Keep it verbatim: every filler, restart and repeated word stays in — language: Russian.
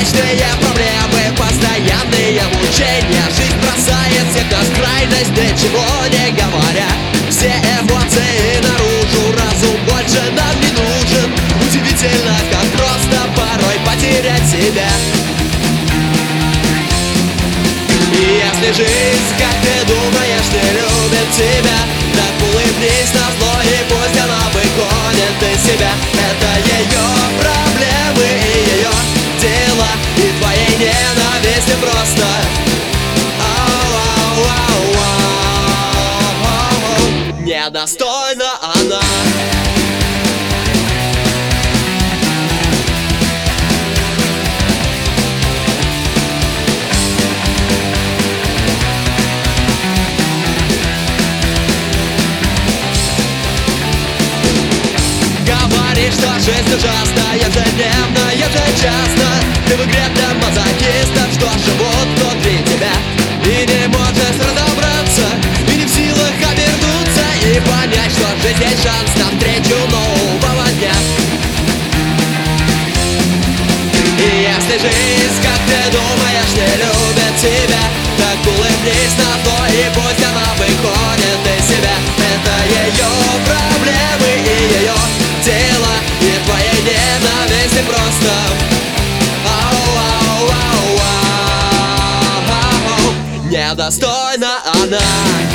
вечные проблемы, постоянные мучения. Жизнь бросает всех нас в крайность, ничего не говоря. Все эмоции наружу, разум больше нам не нужен. Удивительно, как просто порой потерять себя. И если жизнь, как ты думаешь, не любит тебя, так улыбнись назло и пусть она выгонит из себя. Это ее проблемы и ее дела, и твоей ненависти просто ау-ау-ау-ау-ау. Недостойна она. Что жизнь ужасна, ежедневно, ежечасно. Ты в игре для мазохистов, что живут внутри тебя. И не можешь разобраться, и не в силах обернуться и понять, что жизнь есть шанс навстречу нового дня. И если жизнь, как ты думаешь, не любит тебя, так улыбнись на то и пусть она выходит из себя. Это ее проблемы и ее дело, и твоей ненависти просто ау-ау-ау-ау. Недостойна она.